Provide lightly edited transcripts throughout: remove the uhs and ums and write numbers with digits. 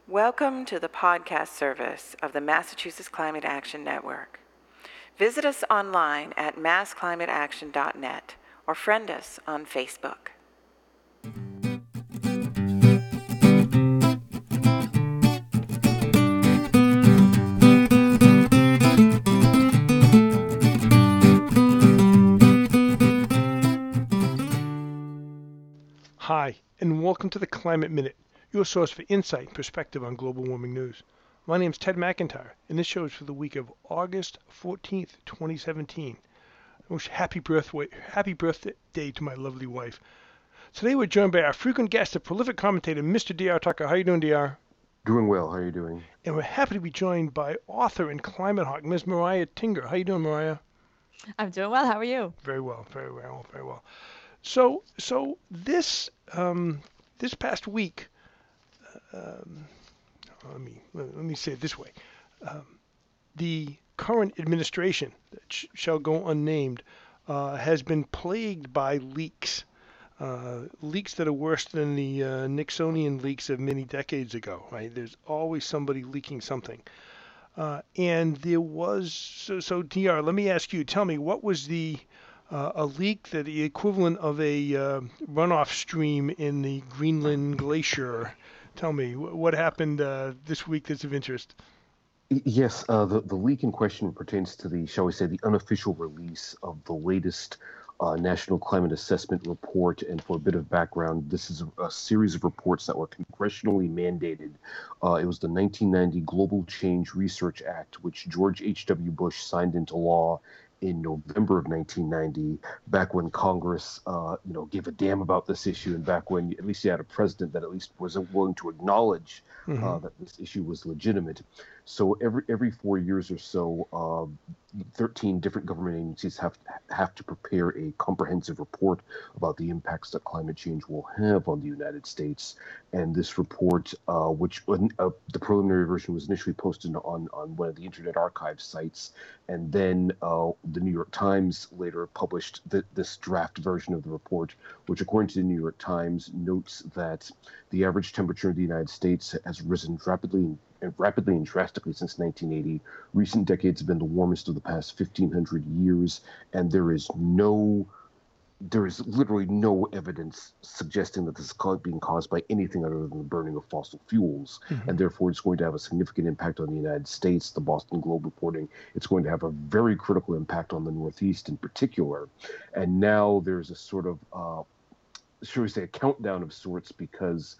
Welcome to the podcast service of the Massachusetts Climate Action Network. Visit us online at massclimateaction.net or friend us on Facebook. Hi, and welcome to the Climate Minute, your source for insight and perspective on global warming news. My name is Ted McIntyre, and this show is for the week of August 14th, 2017. I wish happy birthday to my lovely wife. Today we're joined by our frequent guest, the prolific commentator, Mr. D.R. Tucker. How are you doing, D.R.? Doing well. How are you doing? And we're happy to be joined by author and climate hawk, Ms. Mariah Tinger. How are you doing, Mariah? I'm doing well. How are you? Very well, very well, very well. So this past week, let me say it this way: the current administration, that shall go unnamed, has been plagued by leaks, leaks that are worse than the Nixonian leaks of many decades ago. Right? There's always somebody leaking something, and there was so. Dr. Let me ask you. Tell me, what was a leak, that the equivalent of a runoff stream in the Greenland Glacier? Tell me, what happened this week that's of interest? Yes, the leak in question pertains to the, shall we say, the unofficial release of the latest National Climate Assessment Report. And for a bit of background, this is a series of reports that were congressionally mandated. It was the 1990 Global Change Research Act, which George H.W. Bush signed into law in November of 1990, back when Congress, gave a damn about this issue, and back when at least you had a president that at least was willing to acknowledge that this issue was legitimate. So every 4 years or so, 13 different government agencies have to prepare a comprehensive report about the impacts that climate change will have on the United States. And this report, which the preliminary version was initially posted on one of the Internet Archive sites, and then the New York Times later published this draft version of the report, which, according to the New York Times, notes that the average temperature in the United States has risen rapidly and drastically since 1980. Recent decades have been the warmest of the past 1,500 years, and there is literally no evidence suggesting that this is being caused by anything other than the burning of fossil fuels, and therefore it's going to have a significant impact on the United States. The Boston Globe reporting it's going to have a very critical impact on the Northeast in particular. And now there's a sort of, shall we say, a countdown of sorts, because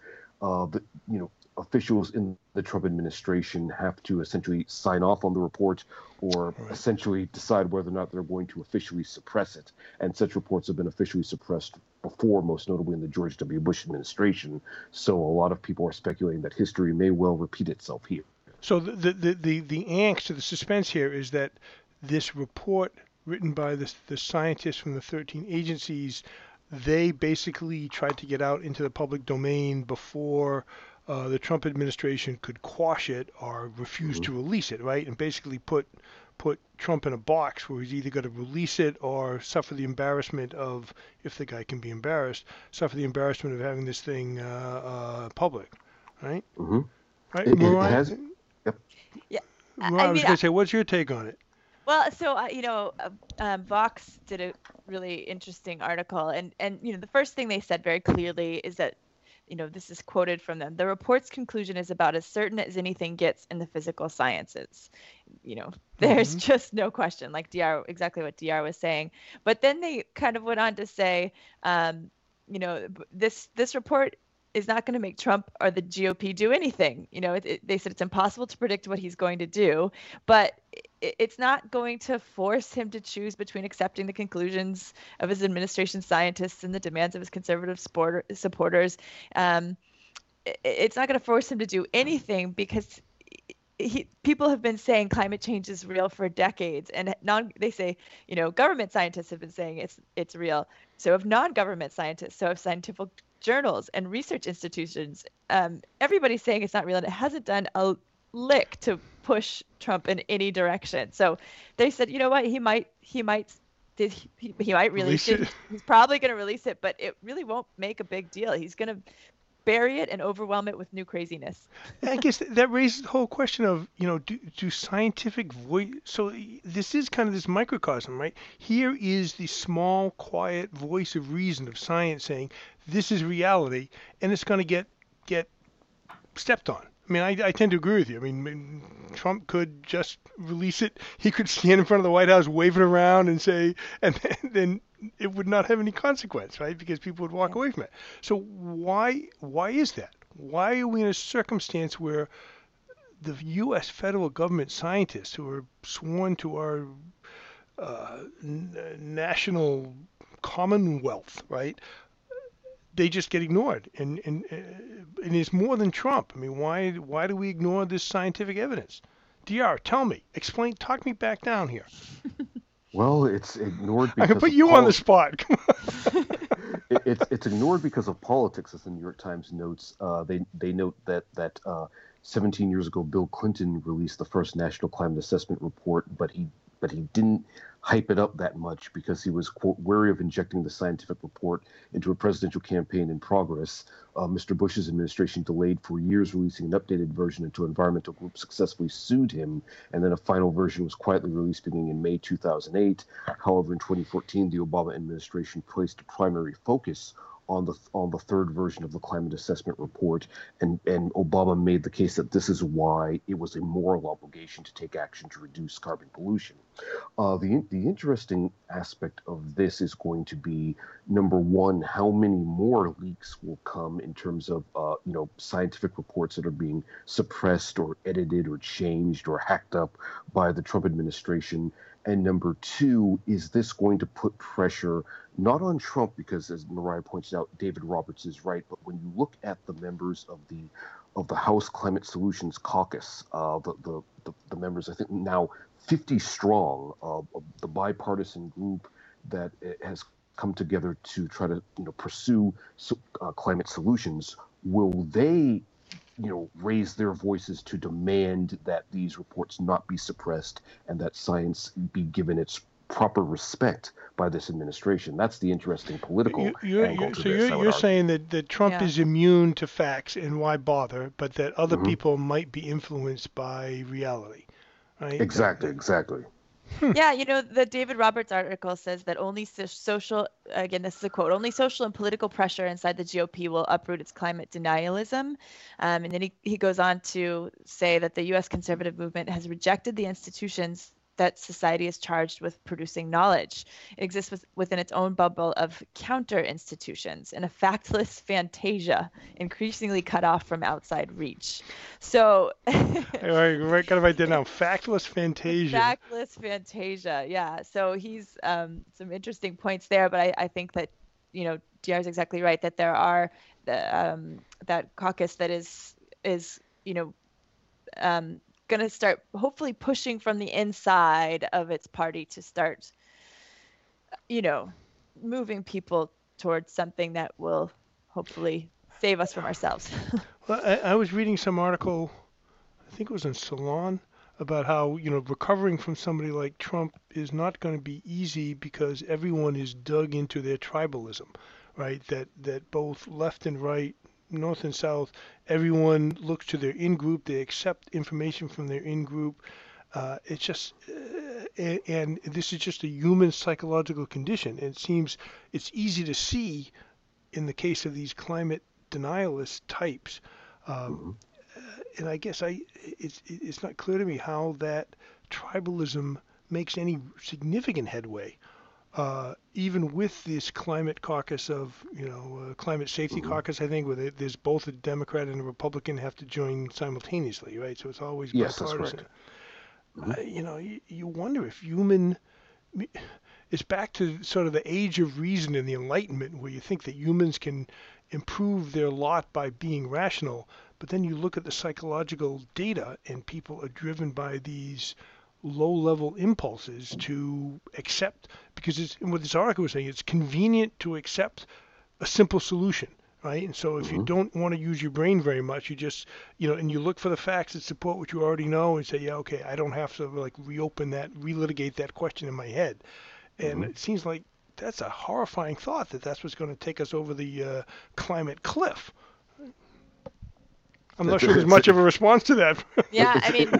officials in the Trump administration have to essentially sign off on the report, or essentially decide whether or not they're going to officially suppress it. And such reports have been officially suppressed before, most notably in the George W. Bush administration. So a lot of people are speculating that history may well repeat itself here. So the angst or the suspense here is that this report, written by the scientists from the 13 agencies, they basically tried to get out into the public domain before the Trump administration could quash it or refuse to release it, right? And basically put Trump in a box where he's either going to release it or suffer the embarrassment of, if the guy can be embarrassed, suffer the embarrassment of having this thing public, right? Mm-hmm. Right, It Mariah? has. Yep. Yeah. I was going to say, what's your take on it? Well, so Vox did a really interesting article, and the first thing they said very clearly is that, this is quoted from them: the report's conclusion is about as certain as anything gets in the physical sciences. There's just no question, like exactly what DR was saying. But then they kind of went on to say, this report is not going to make Trump or the GOP do anything. They said it's impossible to predict what he's going to do, but it's not going to force him to choose between accepting the conclusions of his administration scientists and the demands of his conservative supporters. It's not going to force him to do anything, because people have been saying climate change is real for decades, and they say, government scientists have been saying it's real. So have non-government scientists, so have scientific journals and research institutions. Everybody's saying it's not real, and it hasn't done a lick to push Trump in any direction. So they said, you know what, he might release it. He's probably going to release it, but it really won't make a big deal. He's going to bury it and overwhelm it with new craziness. I guess that raises the whole question of, do scientific voice, so this is kind of this microcosm, right? Here is the small, quiet voice of reason, of science saying, this is reality, and it's going to get stepped on. I mean, I tend to agree with you. I mean, Trump could just release it. He could stand in front of the White House, wave it around, and say, and then it would not have any consequence, right? Because people would walk away from it. So why is that? Why are we in a circumstance where the U.S. federal government scientists who are sworn to our national commonwealth, right? They just get ignored, and it's more than Trump. I mean, why do we ignore this scientific evidence? DR, tell me, explain, talk me back down here. Well, it's ignored I because can put you on the spot. Come on. It's ignored because of politics, as the New York Times notes. They note that 17 years ago, Bill Clinton released the first National Climate Assessment Report, but he didn't hype it up that much because he was, quote, wary of injecting the scientific report into a presidential campaign in progress. Mr. Bush's administration delayed for years releasing an updated version until environmental groups successfully sued him, and then a final version was quietly released beginning in May 2008. However, in 2014, the Obama administration placed a primary focus on the third version of the climate assessment report, and Obama made the case that this is why it was a moral obligation to take action to reduce carbon pollution. The interesting aspect of this is going to be, number one, how many more leaks will come in terms of scientific reports that are being suppressed or edited or changed or hacked up by the Trump administration. And number two, is this going to put pressure not on Trump, because as Mariah points out, David Roberts is right, but when you look at the members of the House Climate Solutions Caucus, the members, I think now 50 strong, of the bipartisan group that has come together to try to pursue climate solutions, will they raise their voices to demand that these reports not be suppressed and that science be given its proper respect by this administration? That's the interesting political angle to this. You're saying that Trump Yeah. is immune to facts and why bother, but that other people might be influenced by reality, right? Exactly. Yeah, the David Roberts article says that only social, again, this is a quote, only social and political pressure inside the GOP will uproot its climate denialism. And then he goes on to say that the U.S. conservative movement has rejected the institutions that society is charged with producing knowledge. It exists within its own bubble of counter institutions in a factless fantasia, increasingly cut off from outside reach. So, Right, gotta write that down. Factless fantasia. Factless fantasia, yeah. So he's some interesting points there, but I think that DR is exactly right that there are that caucus that is going to start hopefully pushing from the inside of its party to start moving people towards something that will hopefully save us from ourselves. Well, I was reading some article, I think it was in Salon, about how recovering from somebody like Trump is not going to be easy because everyone is dug into their tribalism, right? That both left and right, North and South, everyone looks to their in-group. They accept information from their in-group. It's just, and this is just a human psychological condition. And it seems it's easy to see in the case of these climate denialist types. And I guess it's not clear to me how that tribalism makes any significant headway. Even with this climate caucus of, climate safety caucus, I think, where there's both a Democrat and a Republican have to join simultaneously, right? So it's always bipartisan. That's correct. You wonder if it's back to sort of the age of reason and the Enlightenment, where you think that humans can improve their lot by being rational, but then you look at the psychological data and people are driven by these low-level impulses to accept, because what this article was saying, it's convenient to accept a simple solution, right? And so if you don't want to use your brain very much, you just, and you look for the facts that support what you already know and say, yeah, okay, I don't have to relitigate that question in my head. And it seems like that's a horrifying thought, that's what's going to take us over the climate cliff. I'm not sure there's much of a response to that. Yeah, I mean,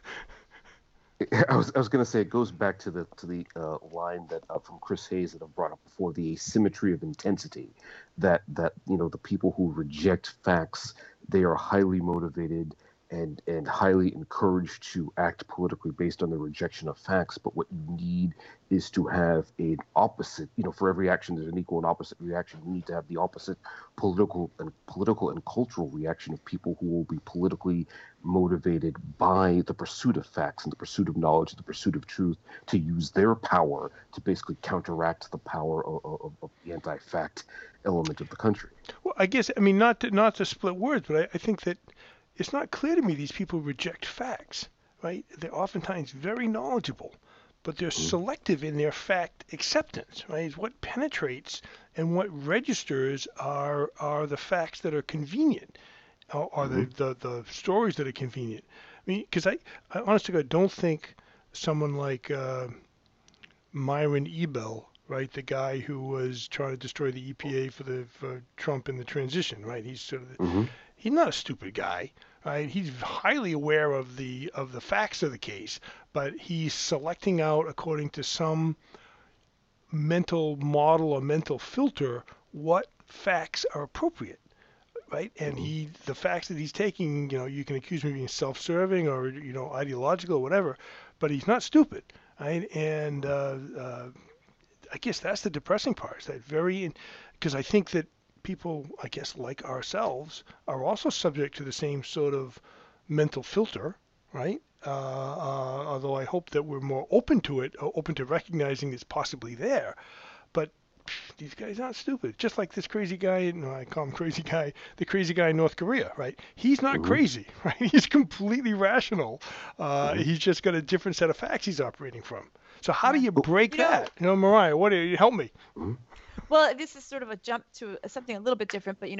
I was going to say it goes back to the line that from Chris Hayes that I've brought up before, the asymmetry of intensity. That the people who reject facts, they are highly motivated and highly encouraged to act politically based on the rejection of facts. But what you need is to have an opposite. For every action, there's an equal and opposite reaction. You need to have the opposite political and cultural reaction of people who will be politically motivated by the pursuit of facts and the pursuit of knowledge and the pursuit of truth to use their power to basically counteract the power of the anti-fact element of the country. Well, I guess, I mean, not to split words, but I think that it's not clear to me these people reject facts, right? They're oftentimes very knowledgeable, but they're selective in their fact acceptance, right? It's what penetrates and what registers are the facts that are convenient, or the stories that are convenient. I mean, because I honestly, I don't think someone like Myron Ebell, right, the guy who was trying to destroy the EPA for Trump in the transition, right? He's sort of he's not a stupid guy, right? He's highly aware of the facts of the case, but he's selecting out according to some mental model or mental filter what facts are appropriate, right? And the facts that he's taking, you can accuse him of being self-serving or ideological or whatever, but he's not stupid, right? And I guess that's the depressing part. Is that because I think that people, I guess, like ourselves, are also subject to the same sort of mental filter, right? Although I hope that we're more open to it, or open to recognizing it's possibly there. But these guys aren't stupid. Just like this crazy guy, I call him crazy guy, the crazy guy in North Korea, right? He's not crazy, right? He's completely rational. He's just got a different set of facts he's operating from. So how do you break that? Mariah, what do you help me? Well, this is sort of a jump to something a little bit different, but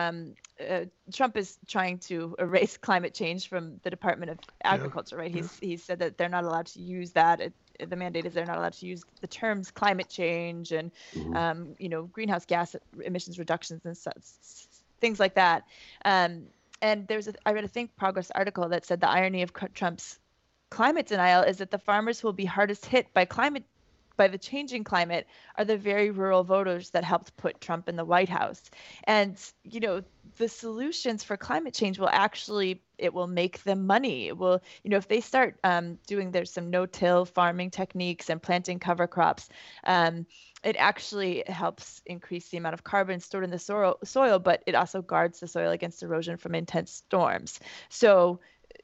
Trump is trying to erase climate change from the Department of Agriculture, right? He's said that they're not allowed to use that. The mandate is they're not allowed to use the terms climate change and greenhouse gas emissions reductions and such, things like that. And I read a Think Progress article that said the irony of Trump's climate denial is that the farmers who will be hardest hit by the changing climate are the very rural voters that helped put Trump in the White House. And, the solutions for climate change it will make them money. It will, if they start there's some no-till farming techniques and planting cover crops, it actually helps increase the amount of carbon stored in the soil, but it also guards the soil against erosion from intense storms. So,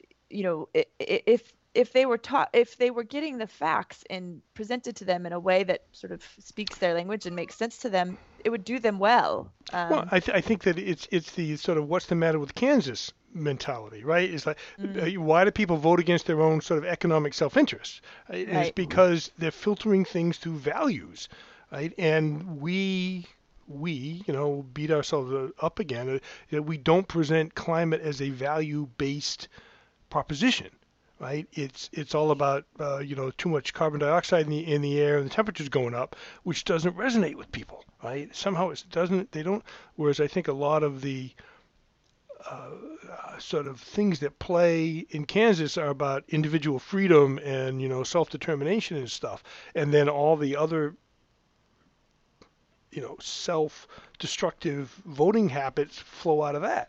if they were getting the facts and presented to them in a way that sort of speaks their language and makes sense to them, it would do them well. Well, I think that it's the sort of what's the matter with Kansas mentality, right? It's like, why do people vote against their own sort of economic self-interest? Right? It's because they're filtering things through values, right? And we beat ourselves up again that we don't present climate as a value-based proposition. Right, it's all about too much carbon dioxide in the air and the temperature's going up, which doesn't resonate with people. Right, somehow it doesn't. They don't. Whereas I think a lot of the sort of things that play in Kansas are about individual freedom and self-determination and stuff, and then all the other self-destructive voting habits flow out of that.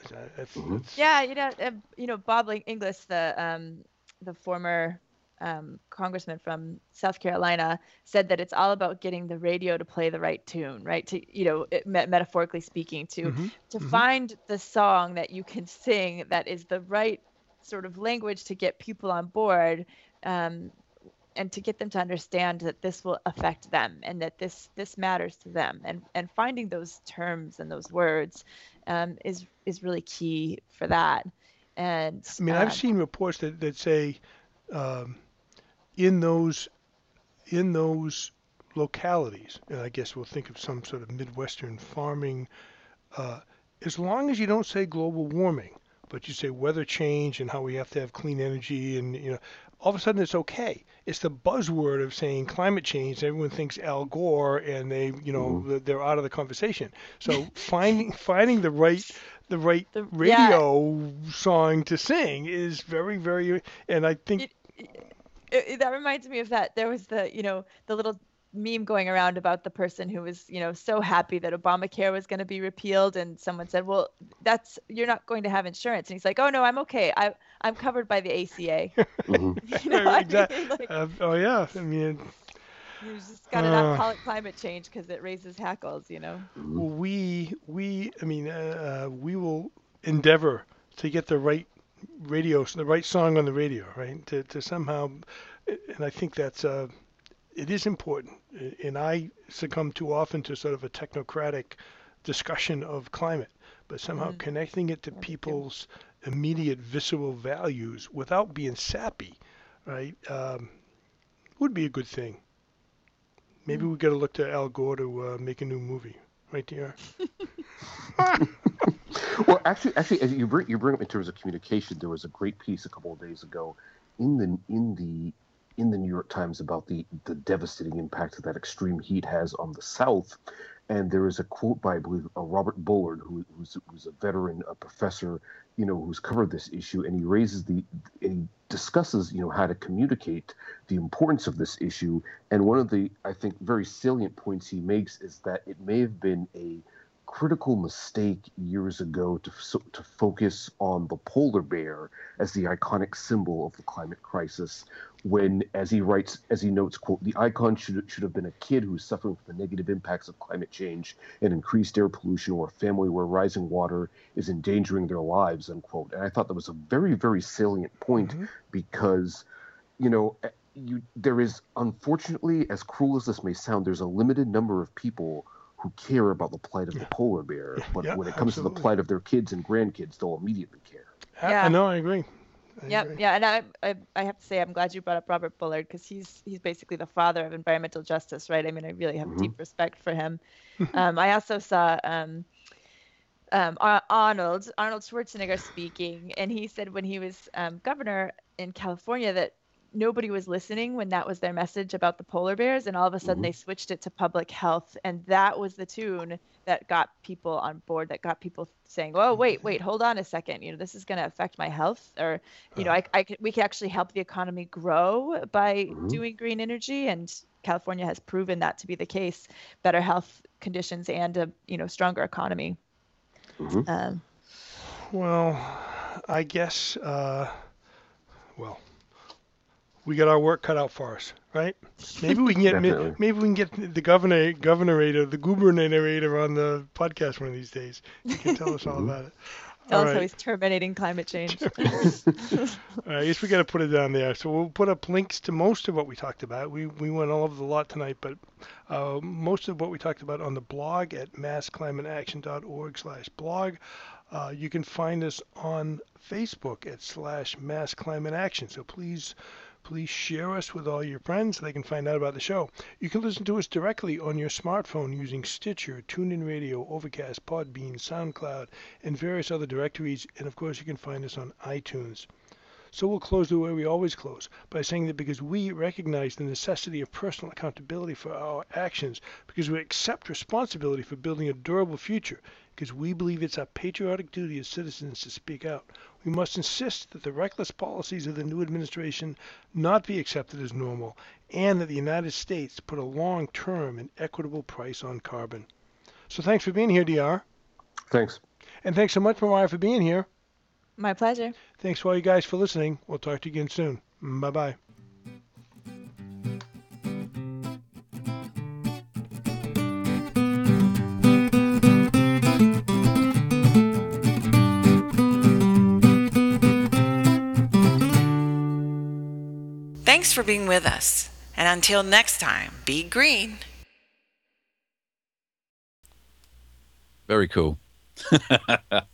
Bob Inglis, the former congressman from South Carolina, said that it's all about getting the radio to play the right tune, right? To metaphorically speaking, to find the song that you can sing that is the right sort of language to get people on board, and to get them to understand that this will affect them and that this matters to them, and finding those terms and those words is really key for that. And I mean, I've seen reports that say in those localities, and I guess we'll think of some sort of Midwestern farming, as long as you don't say global warming, but you say weather change and how we have to have clean energy, and all of a sudden it's okay. It's the buzzword of saying climate change. Everyone thinks Al Gore, and they're out of the conversation. So finding the the right The- radio song to sing is very, very, and I think that reminds me of that. There was the little meme going around about the person who was, so happy that Obamacare was going to be repealed, and someone said, "Well, you're not going to have insurance," and he's like, "Oh no, I'm okay. I'm covered by the ACA." Mhm. You know what I exactly. mean? Like, Oh yeah, I mean, you just gotta not call it climate change because it raises hackles. we we will endeavor to get the right the right song on the radio, right? To somehow, and I think that's it is important. And I succumb too often to sort of a technocratic discussion of climate, but somehow connecting it to people's immediate visceral values without being sappy, right, would be a good thing. Maybe we got to look to Al Gore to make a new movie, right, DR? Well, actually, as you bring up in terms of communication, there was a great piece a couple of days ago in the New York Times about the devastating impact that extreme heat has on the South. And there is a quote by, I believe, Robert Bullard, who's a veteran, a professor, who's covered this issue, and he discusses, how to communicate the importance of this issue. And one of the, I think, very salient points he makes is that it may have been a critical mistake years ago to focus on the polar bear as the iconic symbol of the climate crisis, when, as he notes, quote, "The icon should have been a kid who's suffering from the negative impacts of climate change and increased air pollution, or a family where rising water is endangering their lives," unquote. And I thought that was a very, very salient point, because, there is, unfortunately, as cruel as this may sound, there's a limited number of people who care about the plight of the polar bear, but when it comes to the plight of their kids and grandkids, they'll immediately care. Yeah. No, I agree. Yeah, and I have to say, I'm glad you brought up Robert Bullard, because he's basically the father of environmental justice, right? I mean, I really have deep respect for him. I also saw Arnold Schwarzenegger speaking, and he said when he was governor in California that nobody was listening when that was their message about the polar bears, and all of a sudden they switched it to public health, and that was the tune that got people on board, that got people saying, "Oh, wait, hold on a second, this is going to affect my health," or we can actually help the economy grow by doing green energy, and California has proven that to be the case. Better health conditions and a stronger economy. Well, I guess we got our work cut out for us, right? Maybe we can get the governorator, the gubernator on the podcast one of these days. He can tell us all about it. Tell us how he's terminating climate change. All right, I guess we got to put it down there. So we'll put up links to most of what we talked about. We went all over the lot tonight, but most of what we talked about on the blog at massclimateaction.org/blog. You can find us on Facebook at /massclimateaction. So please share us with all your friends so they can find out about the show. You can listen to us directly on your smartphone using Stitcher, TuneIn Radio, Overcast, Podbean, SoundCloud, and various other directories. And of course, you can find us on iTunes. So we'll close the way we always close, by saying that because we recognize the necessity of personal accountability for our actions, because we accept responsibility for building a durable future, because we believe it's our patriotic duty as citizens to speak out, we must insist that the reckless policies of the new administration not be accepted as normal, and that the United States put a long-term and equitable price on carbon. So thanks for being here, DR. Thanks. And thanks so much, Mariah, for being here. My pleasure. Thanks to all you guys for listening. We'll talk to you again soon. Bye-bye. Thanks for being with us. And until next time, be green. Very cool.